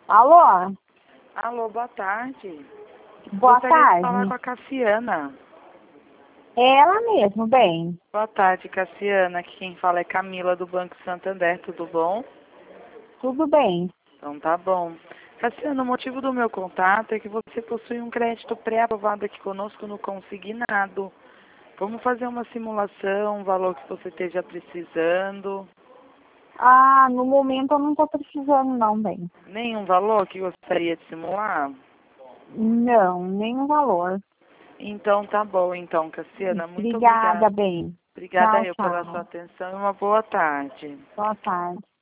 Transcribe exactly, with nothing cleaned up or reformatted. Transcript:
Alô? Alô, boa tarde. Boa Gostaria tarde. de falar com a Cassiana. É ela mesmo, bem. Boa tarde, Cassiana. Aqui quem fala é Camila, do Banco Santander. Tudo bom? Tudo bem. Então tá bom. Cassiana, o motivo do meu contato é que você possui um crédito pré-aprovado aqui conosco no Consignado. Vamos fazer uma simulação, um valor que você esteja precisando. Ah, no momento eu não tô precisando não, bem. Nenhum valor que gostaria de simular? Não, nenhum valor. Então tá bom, então, Cassiana. Muito Obrigada, obrigada. bem. Obrigada Tchau, eu pela sua tchau. atenção e uma boa tarde. Boa tarde.